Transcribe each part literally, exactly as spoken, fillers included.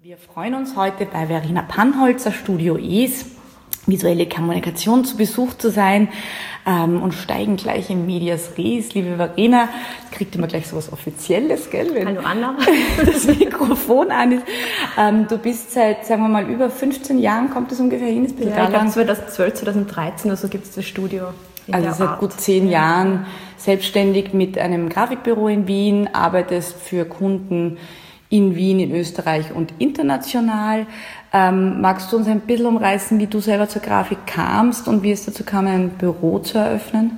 Wir freuen uns heute bei Verena Pannholzer, Studio Es, visuelle Kommunikation zu Besuch zu sein ähm, und steigen gleich in Medias Res. Liebe Verena, kriegt immer gleich so was Offizielles, gell? Wenn Hallo Anna. Das Mikrofon an ist. Ähm, du bist seit, sagen wir mal, über fünfzehn Jahren, kommt das ungefähr hin? Ist ja, ich glaube zweitausendzwölf, zweitausenddreizehn oder so gibt es das Studio. Also seit Art. gut zehn Jahren selbstständig mit einem Grafikbüro in Wien, arbeitest für Kunden in Wien, in Österreich und international. Ähm, magst du uns ein bisschen umreißen, wie du selber zur Grafik kamst und wie es dazu kam, ein Büro zu eröffnen?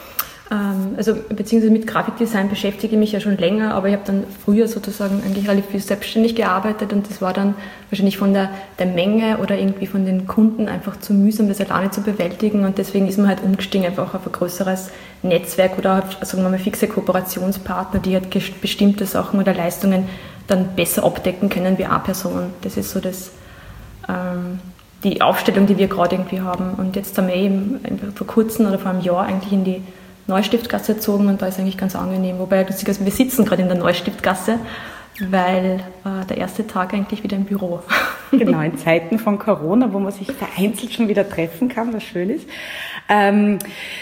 Ähm, also beziehungsweise mit Grafikdesign beschäftige ich mich ja schon länger, aber ich habe dann früher sozusagen eigentlich relativ viel selbstständig gearbeitet und das war dann wahrscheinlich von der, der Menge oder irgendwie von den Kunden einfach zu mühsam, das alleine zu bewältigen und deswegen ist man halt umgestiegen einfach auf ein größeres Netzwerk oder sagen wir mal fixe Kooperationspartner, die halt bestimmte Sachen oder Leistungen dann besser abdecken können wie eine Person. Das ist so das, ähm, die Aufstellung, die wir gerade irgendwie haben. Und jetzt haben wir eben vor kurzem oder vor einem Jahr eigentlich in die Neustiftgasse gezogen und da ist eigentlich ganz angenehm. Wobei, lustigerweise, wir sitzen gerade in der Neustiftgasse, weil äh, der erste Tag eigentlich wieder im Büro. Genau, in Zeiten von Corona, wo man sich vereinzelt schon wieder treffen kann, was schön ist. Ähm,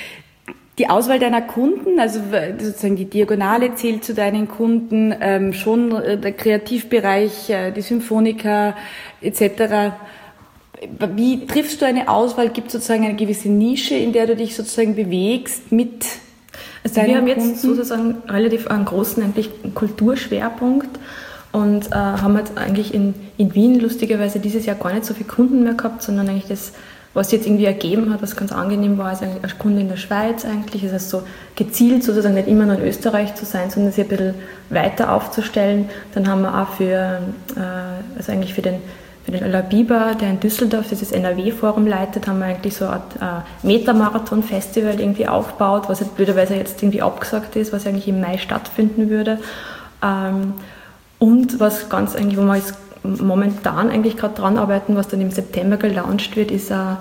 Die Auswahl deiner Kunden, also sozusagen die Diagonale zählt zu deinen Kunden, ähm, schon der Kreativbereich, äh, die Symphoniker et cetera. Wie triffst du eine Auswahl? Gibt es sozusagen eine gewisse Nische, in der du dich sozusagen bewegst mit also deinen wir haben Kunden? Jetzt sozusagen relativ einen großen eigentlich Kulturschwerpunkt und äh, haben jetzt eigentlich in, in Wien lustigerweise dieses Jahr gar nicht so viele Kunden mehr gehabt, sondern eigentlich das, was sich jetzt irgendwie ergeben hat, was ganz angenehm war, ist eigentlich als Kunde in der Schweiz eigentlich. Das heißt so gezielt sozusagen nicht immer nur in Österreich zu sein, sondern sich ein bisschen weiter aufzustellen. Dann haben wir auch für, äh, also eigentlich für den, für den Öller Bieber, der in Düsseldorf dieses N R W-Forum leitet, haben wir eigentlich so eine Art äh, Metamarathon-Festival irgendwie aufgebaut, was jetzt blöderweise jetzt irgendwie abgesagt ist, was eigentlich im Mai stattfinden würde. Ähm, und was ganz eigentlich, wo man jetzt momentan eigentlich gerade dran arbeiten, was dann im September gelauncht wird, ist eine,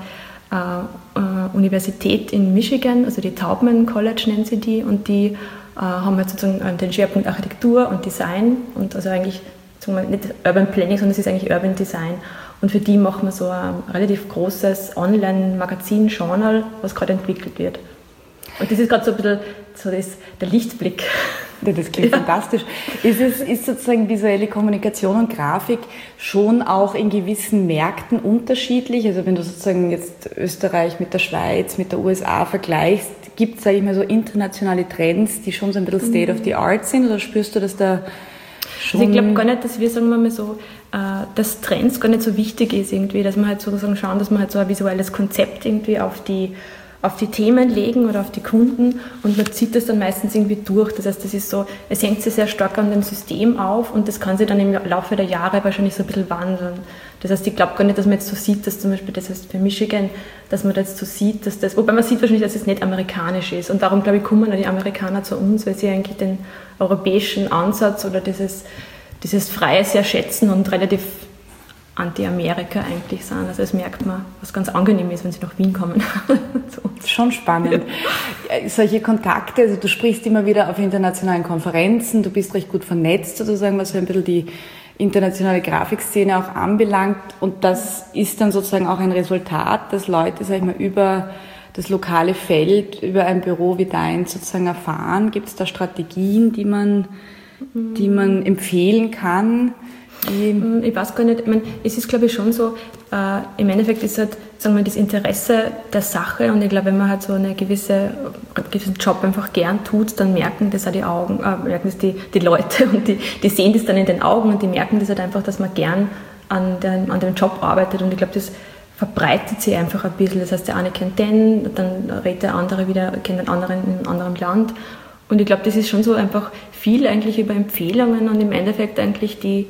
eine Universität in Michigan, also die Taubman College nennt sie die, und die äh, haben jetzt sozusagen den Schwerpunkt Architektur und Design und also eigentlich sagen wir, nicht Urban Planning, sondern es ist eigentlich Urban Design. Und für die machen wir so ein relativ großes Online-Magazin-Journal, was gerade entwickelt wird. Und das ist gerade so ein bisschen so das, der Lichtblick. Das klingt ja fantastisch. Ist es, ist sozusagen visuelle Kommunikation und Grafik schon auch in gewissen Märkten unterschiedlich? Also wenn du sozusagen jetzt Österreich mit der Schweiz, mit der U S A vergleichst, gibt es, sage ich mal, so internationale Trends, die schon so ein bisschen State of the Art sind? Oder spürst du, dass da schon... Also ich glaube gar nicht, dass wir, sagen wir mal so, dass Trends gar nicht so wichtig ist irgendwie, dass wir halt sozusagen schauen, dass wir halt so ein visuelles Konzept irgendwie auf die auf die Themen legen oder auf die Kunden und man zieht das dann meistens irgendwie durch. Das heißt, das ist so, es hängt sich sehr stark an dem System auf und das kann sich dann im Laufe der Jahre wahrscheinlich so ein bisschen wandeln. Das heißt, ich glaube gar nicht, dass man jetzt so sieht, dass zum Beispiel, das heißt für Michigan, dass man jetzt so sieht, dass das, wobei man sieht wahrscheinlich, dass es nicht amerikanisch ist und darum, glaube ich, kommen die Amerikaner zu uns, weil sie eigentlich den europäischen Ansatz oder dieses, dieses Freie sehr schätzen und relativ Anti-Amerika eigentlich sind. Also das merkt man, was ganz angenehm ist, wenn sie nach Wien kommen. So. Schon spannend. Ja, solche Kontakte, also du sprichst immer wieder auf internationalen Konferenzen, du bist recht gut vernetzt sozusagen, was so ein bisschen die internationale Grafikszene auch anbelangt und das ist dann sozusagen auch ein Resultat, dass Leute, sag ich mal, über das lokale Feld, über ein Büro wie dein sozusagen erfahren. Gibt es da Strategien, die man, die man empfehlen kann? Ich weiß gar nicht, ich meine, es ist glaube ich schon so, äh, im Endeffekt ist halt, sagen wir, das Interesse der Sache und ich glaube, wenn man halt so eine gewisse, gewissen Job einfach gern tut, dann merken das auch die Augen, äh, merken das die, die Leute und die, die sehen das dann in den Augen und die merken das halt einfach, dass man gern an, den, an dem Job arbeitet und ich glaube, das verbreitet sich einfach ein bisschen, das heißt, der eine kennt den, dann redet der andere wieder, kennt den anderen in einem anderen Land und ich glaube, das ist schon so einfach viel eigentlich über Empfehlungen und im Endeffekt eigentlich die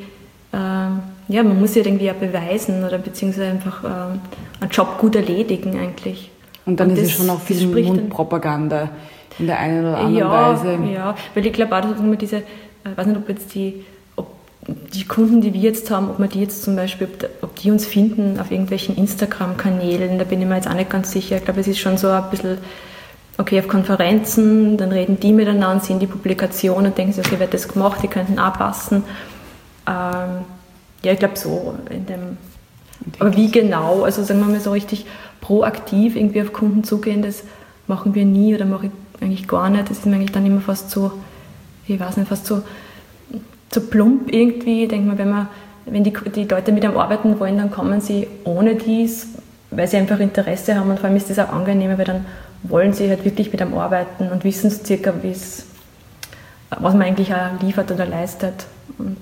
ja, man muss ja irgendwie ja beweisen oder beziehungsweise einfach ähm, einen Job gut erledigen eigentlich. Und dann und ist es schon auch viel Mundpropaganda in der einen oder anderen ja, Weise. Ja, weil ich glaube auch, dass man diese, ich weiß nicht, ob jetzt die, ob die Kunden, die wir jetzt haben, ob man die jetzt zum Beispiel, ob, ob die uns finden auf irgendwelchen Instagram-Kanälen, da bin ich mir jetzt auch nicht ganz sicher. Ich glaube, es ist schon so ein bisschen, okay, auf Konferenzen, dann reden die miteinander, sehen die Publikation und denken sich, okay, wer hat das gemacht, die könnten auch passen. Ähm, Ja, ich glaube so in dem. Aber wie genau? Also sagen wir mal so richtig proaktiv irgendwie auf Kunden zugehen, das machen wir nie oder mache ich eigentlich gar nicht. Das ist mir eigentlich dann immer fast so, ich weiß nicht, fast so, so plump irgendwie. Ich denke mal, wenn man, wenn die, die Leute mit einem arbeiten wollen, dann kommen sie ohne dies, weil sie einfach Interesse haben und vor allem ist das auch angenehmer, weil dann wollen sie halt wirklich mit einem arbeiten und wissen circa, wie es, was man eigentlich auch liefert oder leistet. Und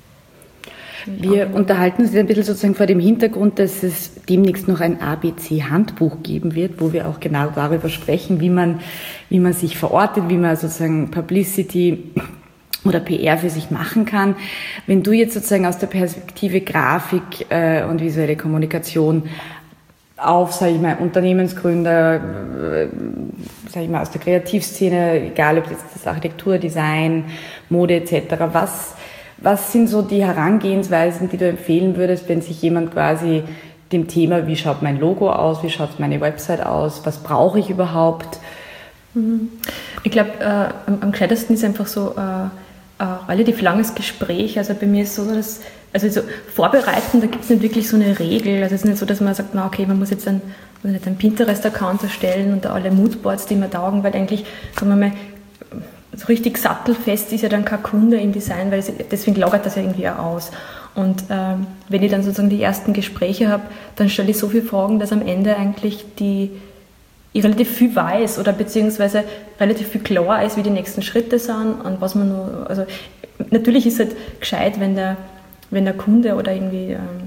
wir unterhalten uns ein bisschen sozusagen vor dem Hintergrund, dass es demnächst noch ein A B C-Handbuch geben wird, wo wir auch genau darüber sprechen, wie man, wie man sich verortet, wie man sozusagen Publicity oder P R für sich machen kann. Wenn du jetzt sozusagen aus der Perspektive Grafik äh, und visuelle Kommunikation auf, sage ich mal, Unternehmensgründer, äh, sage ich mal, aus der Kreativszene, egal ob jetzt das Architektur, Design, Mode et cetera, was Was sind so die Herangehensweisen, die du empfehlen würdest, wenn sich jemand quasi dem Thema, wie schaut mein Logo aus, wie schaut meine Website aus, was brauche ich überhaupt? Ich glaube, äh, am, am gescheitesten ist einfach so äh, ein relativ langes Gespräch. Also bei mir ist so, dass, also so vorbereiten, da gibt es nicht wirklich so eine Regel. Also es ist nicht so, dass man sagt, na okay, man muss jetzt einen, einen Pinterest-Account erstellen und alle Moodboards, die mir taugen, weil eigentlich, sagen wir mal, so richtig sattelfest ist ja dann kein Kunde im Design, weil es, deswegen lagert das ja irgendwie auch aus. Und ähm, wenn ich dann sozusagen die ersten Gespräche habe, dann stelle ich so viele Fragen, dass am Ende eigentlich die, ich relativ viel weiß oder beziehungsweise relativ viel klar ist, wie die nächsten Schritte sind und was man nur, also natürlich ist es halt gescheit, wenn der, wenn der Kunde oder irgendwie ähm,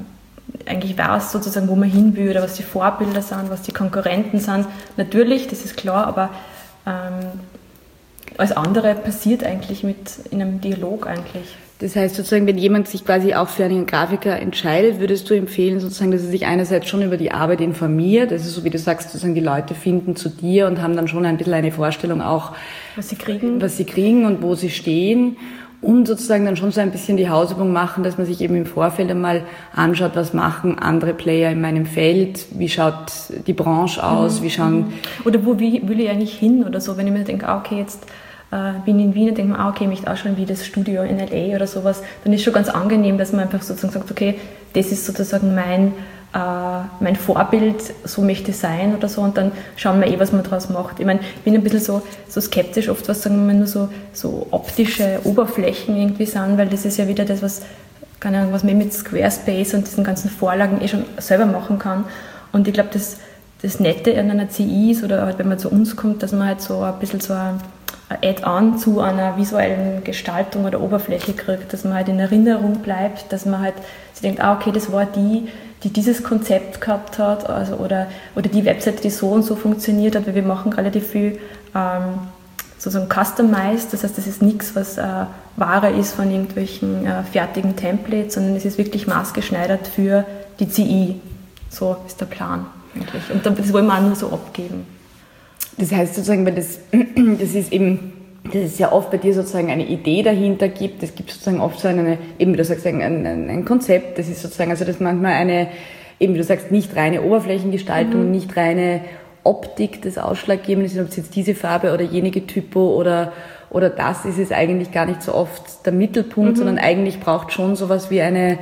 äh, eigentlich weiß sozusagen, wo man hin will oder was die Vorbilder sind, was die Konkurrenten sind. Natürlich, das ist klar, aber ähm, alles andere passiert eigentlich mit in einem Dialog eigentlich. Das heißt sozusagen, wenn jemand sich quasi auch für einen Grafiker entscheidet, würdest du empfehlen sozusagen, dass er sich einerseits schon über die Arbeit informiert, also so wie du sagst, sozusagen die Leute finden zu dir und haben dann schon ein bisschen eine Vorstellung auch, was sie kriegen, was sie kriegen und wo sie stehen und sozusagen dann schon so ein bisschen die Hausübung machen, dass man sich eben im Vorfeld einmal anschaut, was machen andere Player in meinem Feld, wie schaut die Branche aus, mhm. wie schauen... Oder wo wie, will ich eigentlich hin oder so, wenn ich mir denke, ah, okay, jetzt äh, bin ich in Wien und denke mir, ah, okay, ich möchte auch schon wie das Studio in L A oder sowas, dann ist schon ganz angenehm, dass man einfach sozusagen sagt, okay, das ist sozusagen mein, äh, mein Vorbild, so möchte ich sein oder so und dann schauen wir eh, was man daraus macht. Ich meine, ich bin ein bisschen so, so skeptisch oft, was sagen wir nur so, so optische Oberflächen irgendwie sind, weil das ist ja wieder das, was, keine Ahnung, was man mit Squarespace und diesen ganzen Vorlagen eh schon selber machen kann. Und ich glaube, das, das Nette an einer C I ist, oder halt, wenn man zu uns kommt, dass man halt so ein bisschen so ein Add-on zu einer visuellen Gestaltung oder Oberfläche kriegt, dass man halt in Erinnerung bleibt, dass man halt sich denkt, ah, okay, das war die, die dieses Konzept gehabt hat, also, oder, oder die Webseite, die so und so funktioniert hat, weil wir machen relativ viel ähm, sozusagen customized, das heißt, das ist nichts, was äh, Ware ist von irgendwelchen äh, fertigen Templates, sondern es ist wirklich maßgeschneidert für die C I. So ist der Plan eigentlich. Und das wollen wir auch nur so abgeben. Das heißt sozusagen, weil das, das ist eben, dass es ja oft bei dir sozusagen eine Idee dahinter gibt, es gibt sozusagen oft so eine, eben wie du sagst, ein, ein, ein Konzept, das ist sozusagen, also das manchmal eine, eben wie du sagst, nicht reine Oberflächengestaltung, mhm. nicht reine Optik, das ausschlaggebend ist, ob es jetzt diese Farbe oder jenige Typo oder, oder das ist es eigentlich gar nicht so oft der Mittelpunkt, mhm. sondern eigentlich braucht schon sowas wie eine,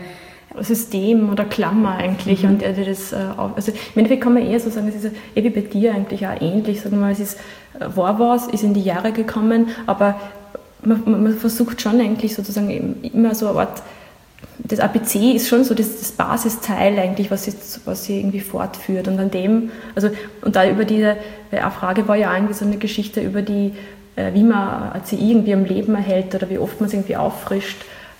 System oder Klammer eigentlich. Mhm. Und er das, also im Endeffekt kann man eher so sagen, es ist eh wie bei dir eigentlich auch ähnlich. Sagen wir mal, es ist, war was, ist in die Jahre gekommen, aber man, man versucht schon eigentlich sozusagen immer so eine Art, das A B C ist schon so das, das Basisteil eigentlich, was sie, was sie irgendwie fortführt. Und an dem, also, und da über diese, weil eine Frage war ja irgendwie so eine Geschichte über die, wie man eine C I irgendwie am Leben erhält oder wie oft man es irgendwie auffrischt.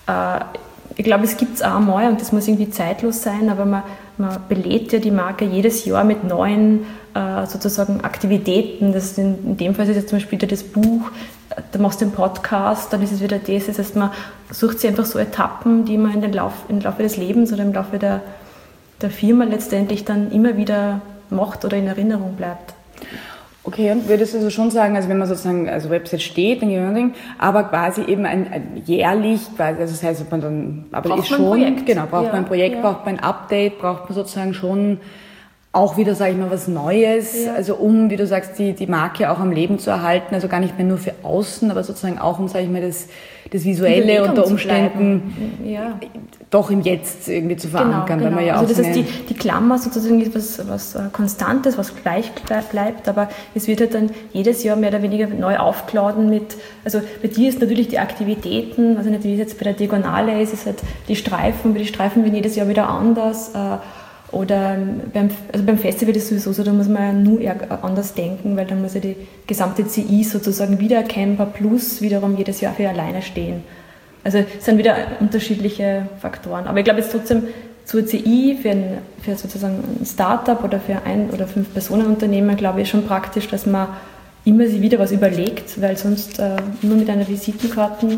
Ich glaube, es gibt es auch einmal und das muss irgendwie zeitlos sein, aber man, man belädt ja die Marke jedes Jahr mit neuen äh, sozusagen Aktivitäten. Das in, in dem Fall ist jetzt zum Beispiel wieder das Buch, da machst du den Podcast, dann ist es wieder das. Das heißt, man sucht sich einfach so Etappen, die man in den Lauf, im Laufe des Lebens oder im Laufe der, der Firma letztendlich dann immer wieder macht oder in Erinnerung bleibt. Okay, und würdest du also schon sagen, also wenn man sozusagen, also Website steht, dann aber quasi eben ein, ein jährlich, quasi, also das heißt, man dann, aber braucht ist man schon, ein Projekt. genau, braucht ja, man ein Projekt, ja. braucht man ein Update, braucht man sozusagen schon auch wieder, sage ich mal, was Neues, Ja. also um, wie du sagst, die, die Marke auch am Leben zu erhalten, also gar nicht mehr nur für außen, aber sozusagen auch um, sage ich mal, das, das Visuelle unter Umständen ja. doch im Jetzt irgendwie zu verankern, genau, genau. weil man ja also auch das so heißt, eine, die, die Klammer sozusagen ist was, was äh, Konstantes, was gleich bleibt, aber es wird halt dann jedes Jahr mehr oder weniger neu aufgeladen mit, also bei dir ist natürlich die Aktivitäten, also nicht wie es jetzt bei der Diagonale ist, ist halt die Streifen, die Streifen werden jedes Jahr wieder anders, äh, oder beim, also beim Festival ist es sowieso so, da muss man ja nur eher anders denken, weil dann muss ja die gesamte C I sozusagen wiedererkennbar plus wiederum jedes Jahr für alleine stehen. Also es sind wieder unterschiedliche Faktoren. Aber ich glaube jetzt trotzdem zur C I für ein, für sozusagen ein Startup oder für ein- oder fünf Personenunternehmen, glaube ich, schon praktisch, dass man immer sich wieder was überlegt, weil sonst äh, nur mit einer Visitenkarte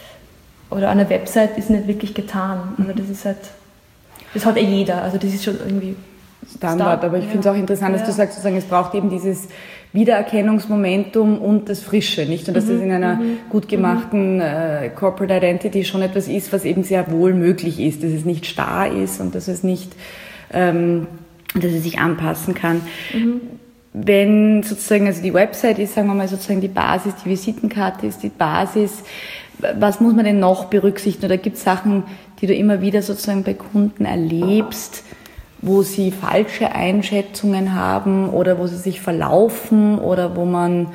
oder einer Website ist nicht wirklich getan. Also das ist halt, das hat eh jeder. Also das ist schon irgendwie Standard, aber ich ja. finde es auch interessant, dass ja. du sagst, sozusagen, es braucht eben dieses Wiedererkennungsmomentum und das Frische, nicht? Und dass mhm. das in einer mhm. gut gemachten äh, Corporate Identity schon etwas ist, was eben sehr wohl möglich ist, dass es nicht starr ist und dass es nicht, ähm, dass es sich anpassen kann. Mhm. Wenn sozusagen, also die Website ist, sagen wir mal, sozusagen die Basis, die Visitenkarte ist die Basis, was muss man denn noch berücksichtigen? Oder gibt es Sachen, die du immer wieder sozusagen bei Kunden erlebst, wo sie falsche Einschätzungen haben oder wo sie sich verlaufen oder wo man,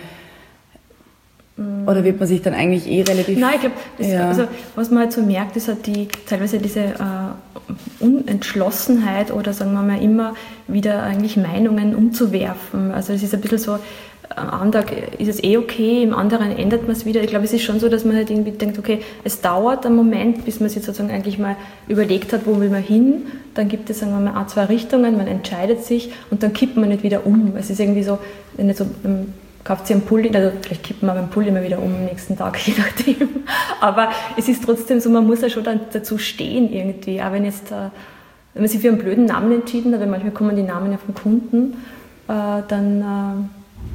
oder wird man sich dann eigentlich eh relativ... Nein, ich glaube, ja. also, was man halt so merkt, ist halt die, teilweise diese äh, Unentschlossenheit oder sagen wir mal immer wieder eigentlich Meinungen umzuwerfen. Also es ist ein bisschen so, am einen Tag ist es eh okay, im anderen ändert man es wieder. Ich glaube, es ist schon so, dass man halt irgendwie denkt, okay, es dauert einen Moment, bis man sich sozusagen eigentlich mal überlegt hat, wo will man hin. Dann gibt es, sagen wir mal, ein, zwei Richtungen, man entscheidet sich und dann kippt man nicht wieder um. Es ist irgendwie so, nicht so, man kauft sich einen Pulli, also vielleicht kippt man beim Pulli immer wieder um am nächsten Tag, je nachdem. Aber es ist trotzdem so, man muss ja schon dann dazu stehen irgendwie. Auch wenn jetzt, wenn man sich für einen blöden Namen entschieden hat, weil manchmal kommen die Namen ja von Kunden, dann...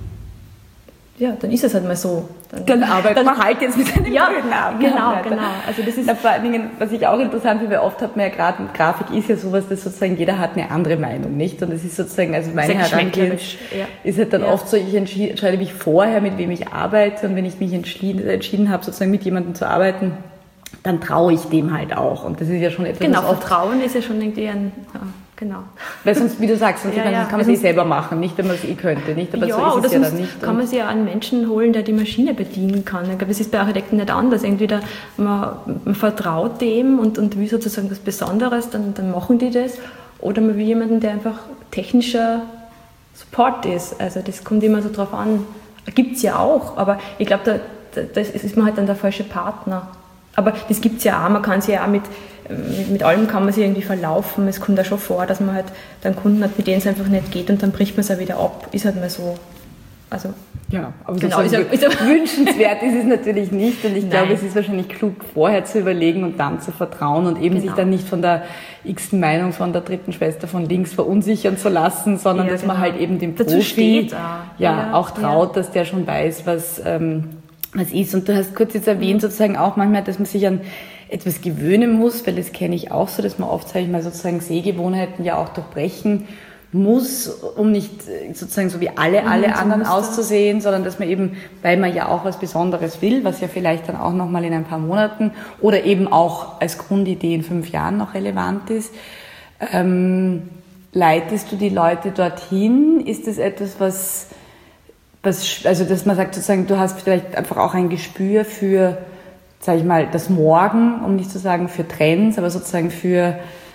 Ja, dann ist es halt mal so. Dann, dann arbeitet man halt jetzt mit einem ja, blöden Namen. Genau, genau. Also das ist Na, vor allen Dingen, was ich auch interessant finde, weil oft hat man ja gerade, Grafik ist ja sowas, dass sozusagen jeder hat eine andere Meinung, nicht? Und es ist sozusagen, also meine Herangehensweise ja. ist halt dann ja. oft so, ich entscheide mich vorher, mit wem ich arbeite und wenn ich mich entschieden, entschieden habe, sozusagen mit jemandem zu arbeiten, dann traue ich dem halt auch. Und das ist ja schon etwas, genau, was oft... Vertrauen ist ja schon irgendwie ein... Ja. Genau. Weil sonst, wie du sagst, sonst ja, kann, ja. kann man es eh selber machen, nicht, wenn man es eh könnte, nicht? Aber ja, so ist oder es ja sonst dann nicht. kann man sich ja einen Menschen holen, der die Maschine bedienen kann. Ich glaube, es ist bei Architekten nicht anders. Entweder man, man vertraut dem und, und will sozusagen was Besonderes, dann, dann machen die das. Oder man will jemanden, der einfach technischer Support ist. Also das kommt immer so drauf an. Gibt es ja auch, aber ich glaube, da, da das ist man halt dann der falsche Partner. Aber das gibt es ja auch, man kann sich ja auch mit, mit, mit allem kann man sich irgendwie verlaufen. Es kommt da schon vor, dass man halt dann Kunden hat, mit denen es einfach nicht geht und dann bricht man es auch wieder ab. Ist halt mal so. Also, ja, aber genau, ist ja, ist ja wünschenswert ist es natürlich nicht und ich Nein. glaube, es ist wahrscheinlich klug, vorher zu überlegen und dann zu vertrauen und eben genau. sich dann nicht von der x-ten Meinung von der dritten Schwester von links verunsichern zu lassen, sondern ja, dass genau. man halt eben dem Dazu Profi steht auch. Ja, Ja, auch traut, ja. dass der schon weiß, was... Ähm, was ist. Und du hast kurz jetzt erwähnt, sozusagen auch manchmal, dass man sich an etwas gewöhnen muss, weil das kenne ich auch so, dass man oft, sage ich mal, sozusagen Sehgewohnheiten ja auch durchbrechen muss, um nicht sozusagen so wie alle, alle Mhm, so anderen Muster. auszusehen, sondern dass man eben, weil man ja auch was Besonderes will, was ja vielleicht dann auch nochmal in ein paar Monaten oder eben auch als Grundidee in fünf Jahren noch relevant ist, ähm, leitest du die Leute dorthin? Ist das etwas, was Was, also dass man sagt sozusagen, du hast vielleicht einfach auch ein Gespür für, sage ich mal, das Morgen, um nicht zu sagen für Trends, aber sozusagen für...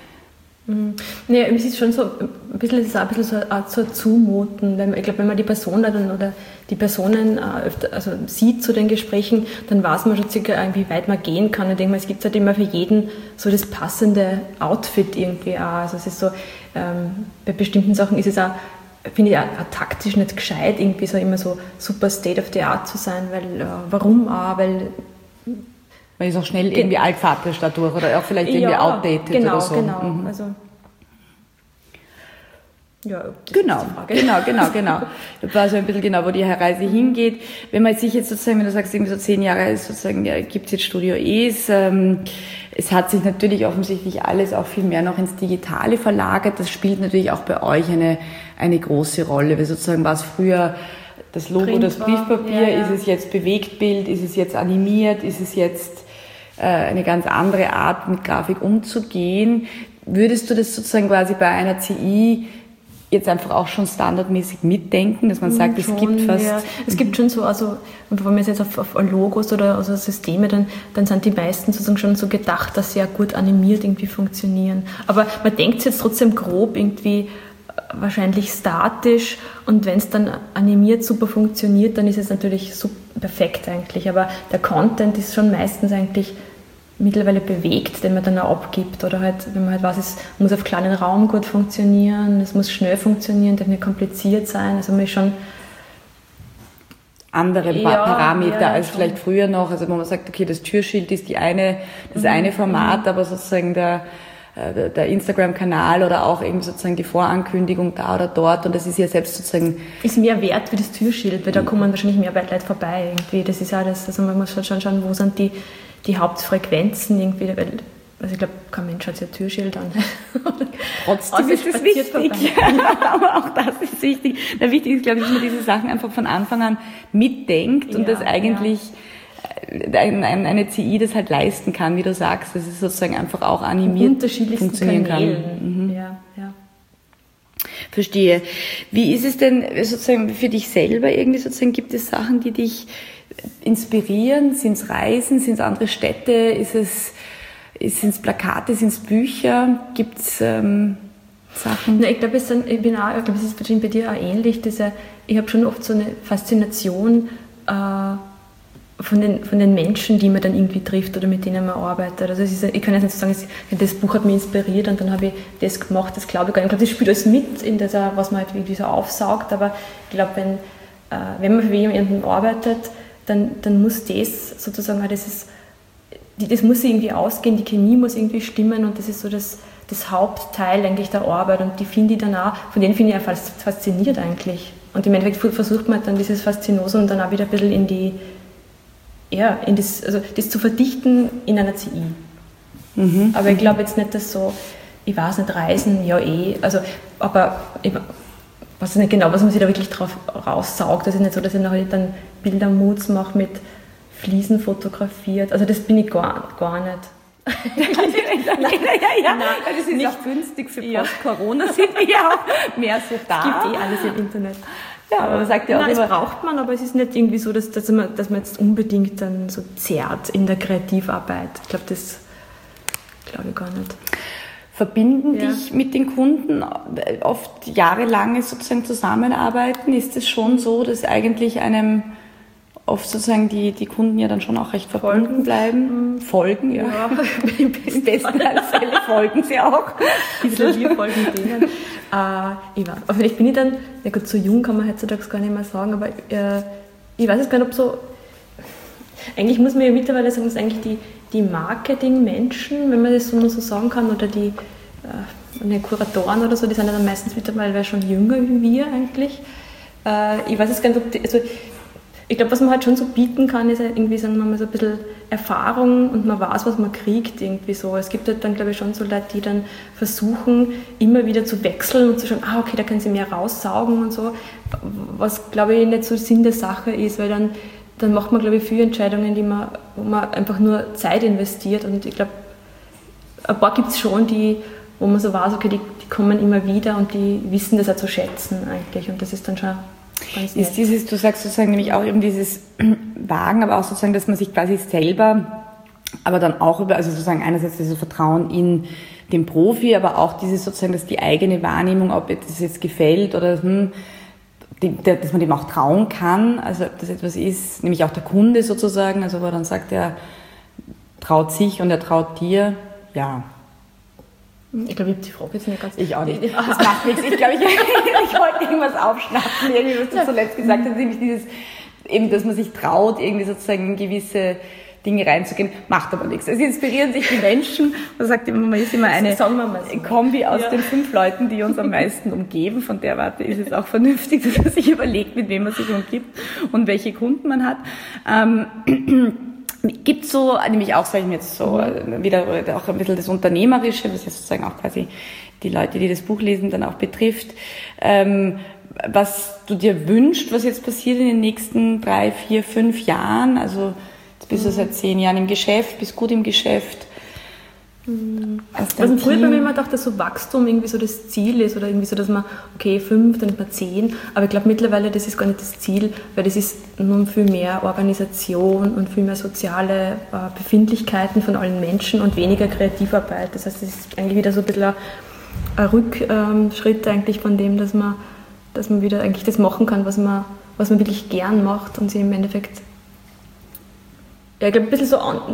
Ja, es ist schon so, ein bisschen, es ist auch ein bisschen so eine Art so Zumuten, weil man, ich glaube, wenn man die Person dann oder die Personen äh, öfter, also sieht zu den Gesprächen, dann weiß man schon circa, wie weit man gehen kann. Ich denke mal, es gibt halt immer für jeden so das passende Outfit irgendwie auch. Also es ist so, ähm, bei bestimmten Sachen ist es auch, finde ich auch, auch taktisch nicht gescheit, irgendwie so immer so super State of the Art zu sein, weil, äh, warum auch, weil... Man ist auch schnell irgendwie altvaterisch dadurch oder auch vielleicht irgendwie ja, outdated genau, oder so. Genau, mhm. also... Ja, genau, genau, genau, genau. Das war so ein bisschen genau, wo die Reise hingeht. Wenn man sich jetzt sozusagen, wenn du sagst, irgendwie so zehn Jahre sozusagen, ja, gibt's jetzt Studio Es, ähm, es hat sich natürlich offensichtlich alles auch viel mehr noch ins Digitale verlagert. Das spielt natürlich auch bei euch eine, eine große Rolle. Weil sozusagen war es früher das Logo, Print das Briefpapier, ja, ja. Ist es jetzt Bewegtbild, ist es jetzt animiert, ist es jetzt äh, eine ganz andere Art, mit Grafik umzugehen. Würdest du das sozusagen quasi bei einer C I jetzt einfach auch schon standardmäßig mitdenken, dass man sagt, schon, es gibt fast... Ja. Es gibt schon so, also wenn man jetzt auf, auf Logos oder also Systeme, dann, dann sind die meisten sozusagen schon so gedacht, dass sie ja gut animiert irgendwie funktionieren. Aber man denkt jetzt trotzdem grob irgendwie wahrscheinlich statisch und wenn es dann animiert super funktioniert, dann ist es natürlich super perfekt eigentlich. Aber der Content ist schon meistens eigentlich mittlerweile bewegt, den man dann auch abgibt. Oder halt, wenn man halt weiß, es muss auf kleinen Raum gut funktionieren, es muss schnell funktionieren, darf nicht kompliziert sein. Also man ist schon andere ja, Parameter ja, als schon. Vielleicht früher noch. Also wo man sagt, okay, das Türschild ist die eine, das mhm. eine Format, mhm. aber sozusagen der, der, der Instagram-Kanal oder auch eben sozusagen die Vorankündigung da oder dort. Und das ist ja selbst sozusagen... Ist mehr wert wie das Türschild, weil da kommen wahrscheinlich mehr Leute vorbei irgendwie. Das ist ja das, also man muss halt schon schauen, wo sind die die Hauptfrequenzen irgendwie, weil, also ich glaube, kein Mensch hat sich ein Türschild an. Trotzdem ist es wichtig. Aber auch das ist wichtig. Der wichtig ist, glaube ich, dass man diese Sachen einfach von Anfang an mitdenkt ja, und dass eigentlich ja. ein, ein, eine C I das halt leisten kann, wie du sagst, dass es sozusagen einfach auch animiert funktionieren Kanälen. kann. Mhm. Ja, ja. Verstehe. Wie ist es denn sozusagen für dich selber irgendwie sozusagen, gibt es Sachen, die dich inspirieren? Sind es Reisen? Sind es andere Städte? Ist es, sind es Plakate? Sind es Bücher? Gibt es ähm, Sachen? Na, ich glaube, es, ich bin auch, ich glaube, es ist wahrscheinlich bei dir auch ähnlich. Diese, ich habe schon oft so eine Faszination äh, von, den, von den Menschen, die man dann irgendwie trifft oder mit denen man arbeitet. Also es ist, ich kann jetzt nicht sagen, das Buch hat mich inspiriert und dann habe ich das gemacht, das glaube ich gar nicht. Ich glaube, das spielt alles mit, in dieser, was man halt irgendwie so aufsaugt. Aber ich glaube, wenn, äh, wenn man für jemanden arbeitet, Dann, dann muss das sozusagen, das, ist, das muss irgendwie ausgehen, die Chemie muss irgendwie stimmen und das ist so das, das Hauptteil eigentlich der Arbeit und die finde ich dann auch, von denen finde ich einfach fasziniert eigentlich. Und im Endeffekt versucht man dann dieses Faszinosum dann auch wieder ein bisschen in die, ja, in das, also das zu verdichten in einer C I. Mhm. Aber ich glaube jetzt nicht, dass so, ich weiß nicht, Reisen, ja eh, also, aber ich weiß nicht genau, was man sich da wirklich drauf raussaugt. Das ist nicht so, dass ich nachher dann Bildermoods mache mit Fliesen fotografiert. Also das bin ich gar, gar nicht. ja, ja, ja. Nein, das ist nicht auch günstig für Post-Corona, sind wir ja auch mehr so da. Es gibt eh alles im Internet. Ja, aber man sagt ja auch Nein, immer, das braucht man, aber es ist nicht irgendwie so, dass, dass, man, dass man jetzt unbedingt dann so zerrt in der Kreativarbeit. Ich glaube, das glaube ich gar nicht. Verbinden ja. dich mit den Kunden oft jahrelange sozusagen Zusammenarbeiten? Ist es schon so, dass eigentlich einem oft sozusagen die, die Kunden ja dann schon auch recht verbunden folgen. bleiben? Folgen, ja. ja. Im besten Fälle folgen sie auch. Also wir folgen denen. Äh, ich weiß, aber vielleicht bin ich dann, ja gut, so jung kann man heutzutage gar nicht mehr sagen, aber äh, ich weiß jetzt gar nicht, ob so, eigentlich muss man ja mittlerweile sagen, dass eigentlich die die Marketing-Menschen, wenn man das so, so sagen kann, oder die äh, Kuratoren oder so, die sind ja dann meistens mittlerweile schon jünger wie wir eigentlich. Äh, ich weiß jetzt gar nicht, ob die, also ich glaube, was man halt schon so bieten kann, ist irgendwie, sagen wir mal, so ein bisschen Erfahrung und man weiß, was man kriegt irgendwie so. Es gibt halt dann, glaube ich, schon so Leute, die dann versuchen, immer wieder zu wechseln und zu schauen, ah, okay, da können sie mehr raussaugen und so, was, glaube ich, nicht so Sinn der Sache ist, weil dann dann macht man, glaube ich, viele Entscheidungen, die man, wo man einfach nur Zeit investiert. Und ich glaube, ein paar gibt es schon, die, wo man so weiß, okay, die, die kommen immer wieder und die wissen das auch zu schätzen eigentlich. Und das ist dann schon ganz nett. Ist dieses, du sagst sozusagen nämlich auch eben dieses Wagen, aber auch sozusagen, dass man sich quasi selber, aber dann auch über, also sozusagen einerseits dieses Vertrauen in den Profi, aber auch dieses sozusagen, dass die eigene Wahrnehmung, ob das jetzt gefällt oder hm, dass man dem auch trauen kann, also ob das etwas ist, nämlich auch der Kunde sozusagen, also wo er dann sagt, er traut sich und er traut dir, ja. Ich glaube, ich habe die Frage jetzt nicht ganz... Ich auch nicht. Das macht nichts. Ich glaube, ich, ich wollte irgendwas aufschnappen, irgendwie, was du zuletzt gesagt hast, nämlich dieses, eben, dass man sich traut, irgendwie sozusagen gewisse Dinge reinzugehen. Macht aber nichts. Es inspirieren sich die Menschen. Man sagt immer, man ist immer eine Kombi aus ja. den fünf Leuten, die uns am meisten umgeben. Von der Warte ist es auch vernünftig, dass man sich überlegt, mit wem man sich umgibt und welche Kunden man hat. Ähm, gibt so, nämlich auch, sage ich mir jetzt so, wieder auch ein bisschen das Unternehmerische, was jetzt sozusagen auch quasi die Leute, die das Buch lesen, dann auch betrifft, ähm, was du dir wünschst, was jetzt passiert in den nächsten drei, vier, fünf Jahren. Also jetzt bist du seit zehn Jahren im Geschäft, bist gut im Geschäft. Was ich früher bei mir immer gedacht, dass so Wachstum irgendwie so das Ziel ist oder irgendwie so, dass man, okay, fünf, dann ist man zehn, aber ich glaube mittlerweile, das ist gar nicht das Ziel, weil das ist nun viel mehr Organisation und viel mehr soziale äh, Befindlichkeiten von allen Menschen und weniger Kreativarbeit. Das heißt, das ist eigentlich wieder so ein bisschen ein, ein Rückschritt eigentlich von dem, dass man, dass man wieder eigentlich das machen kann, was man, was man wirklich gern macht und sich im Endeffekt, ja, ich glaube, ein bisschen so an,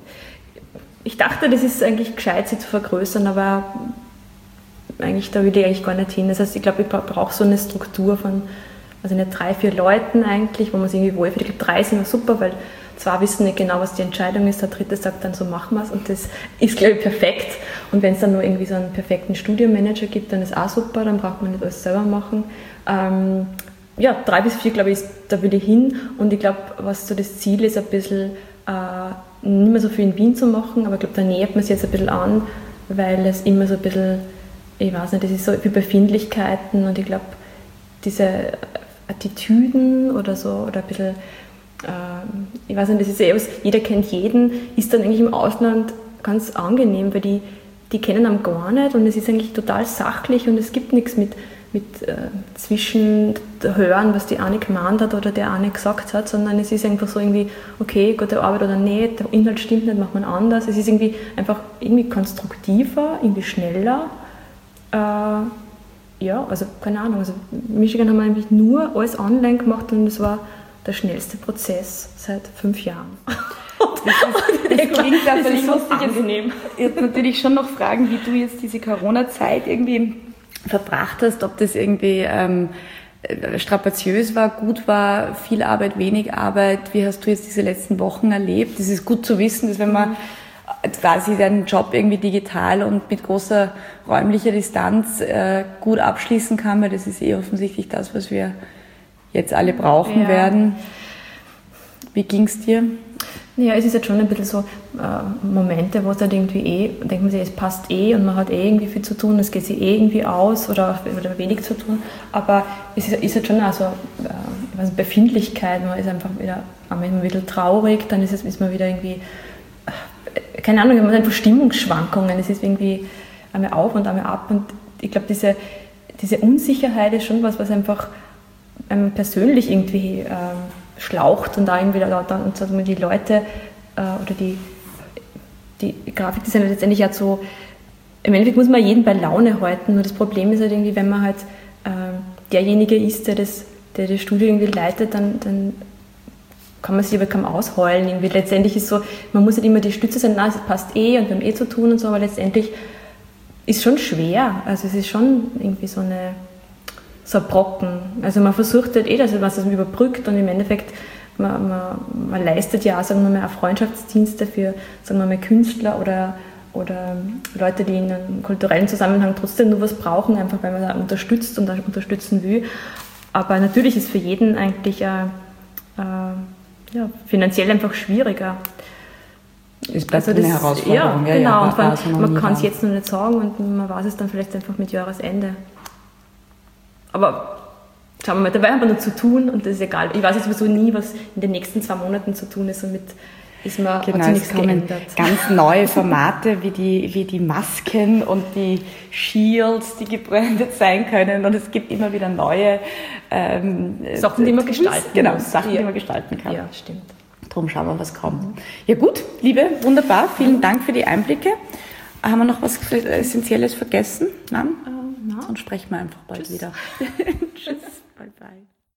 ich dachte, das ist eigentlich gescheit, sie zu vergrößern, aber eigentlich, da will ich eigentlich gar nicht hin. Das heißt, ich glaube, ich brauche so eine Struktur von, also nicht drei, vier Leuten eigentlich, wo man sich irgendwie wohlfühlt. Ich glaube, drei sind super, weil zwei wissen nicht genau, was die Entscheidung ist, der dritte sagt dann, so machen wir es und das ist, glaube ich, perfekt. Und wenn es dann nur irgendwie so einen perfekten Studiomanager gibt, dann ist auch super, dann braucht man nicht alles selber machen. Ähm, ja, drei bis vier, glaube ich, ist, da will ich hin und ich glaube, was so das Ziel ist, ein bisschen äh, nicht mehr so viel in Wien zu machen, aber ich glaube, da nähert man sich jetzt ein bisschen an, weil es immer so ein bisschen, ich weiß nicht, das ist so viel Befindlichkeiten und ich glaube, diese Attitüden oder so, oder ein bisschen, äh, ich weiß nicht, das ist ja was, jeder kennt jeden, ist dann eigentlich im Ausland ganz angenehm, weil die, die kennen einen gar nicht und es ist eigentlich total sachlich und es gibt nichts mit mit äh, Zwischenhören, was die eine gemeint hat oder der eine gesagt hat, sondern es ist einfach so irgendwie, okay, gute Arbeit oder nicht, der Inhalt stimmt nicht, macht man anders. Es ist irgendwie einfach irgendwie konstruktiver, irgendwie schneller. Äh, ja, also keine Ahnung, also in Michigan haben wir eigentlich nur alles online gemacht und es war der schnellste Prozess seit fünf Jahren. Das, ist, das klingt da völlig lustig. Ich habe natürlich schon noch Fragen, wie du jetzt diese Corona-Zeit irgendwie verbracht hast, ob das irgendwie ähm, strapaziös war, gut war, viel Arbeit, wenig Arbeit. Wie hast du jetzt diese letzten Wochen erlebt? Das ist gut zu wissen, dass wenn man quasi seinen Job irgendwie digital und mit großer räumlicher Distanz äh, gut abschließen kann, weil das ist eh offensichtlich das, was wir jetzt alle brauchen ja. werden. Wie ging's dir? Ja, es ist jetzt schon ein bisschen so äh, Momente, wo es dann irgendwie eh, denkt man sich, es passt eh und man hat eh irgendwie viel zu tun, es geht sich eh irgendwie aus oder, oder wenig zu tun, aber es ist, ist jetzt schon auch so, äh, ich weiß nicht, Befindlichkeit, man ist einfach wieder, einmal ein bisschen traurig, dann ist, es, ist man wieder irgendwie, äh, keine Ahnung, man hat einfach Stimmungsschwankungen, es ist irgendwie einmal auf und einmal ab und ich glaube, diese, diese Unsicherheit ist schon was, was einfach einem persönlich irgendwie äh, schlaucht und da irgendwie da, da, und so die Leute äh, oder die, die Grafikdesigner letztendlich halt so, im Endeffekt muss man jeden bei Laune halten, nur das Problem ist halt irgendwie, wenn man halt äh, derjenige ist, der das, der das Studio irgendwie leitet, dann, dann kann man sich aber kaum ausheulen. Irgendwie. Letztendlich ist so, man muss halt immer die Stütze sein, na, es passt eh und wir haben eh zu tun und so, aber letztendlich ist es schon schwer, also es ist schon irgendwie so eine so ein Brocken. Also man versucht halt eh, dass man das überbrückt und im Endeffekt, man, man, man leistet ja auch, sagen wir mal, auch Freundschaftsdienste für, sagen wir mal, Künstler oder, oder Leute, die in einem kulturellen Zusammenhang trotzdem nur was brauchen, einfach weil man da unterstützt und da unterstützen will. Aber natürlich ist für jeden eigentlich äh, äh, ja, finanziell einfach schwieriger. Es bleibt also das, eine Herausforderung. Ja, genau. Ja, und ja, man, man kann es jetzt noch nicht sagen und man weiß es dann vielleicht einfach mit Jahresende. Aber schauen wir mal, dabei haben wir noch zu tun und das ist egal. Ich weiß jetzt sowieso nie, was in den nächsten zwei Monaten zu tun ist, somit ist mir genau, hat sich nichts geändert. Ganz neue Formate wie die, wie die Masken und die Shields, die gebrandet sein können und es gibt immer wieder neue ähm, Sachen, die man gestalten Genau, muss. Sachen, ja. die man gestalten kann. Ja, stimmt. Drum schauen wir, was kommt. Ja gut, Liebe, wunderbar, vielen Dank für die Einblicke. Haben wir noch was Essentielles vergessen? Nein? Ähm, nein. Sonst sprechen wir einfach bald Tschüss. wieder. Tschüss. Bye, bye.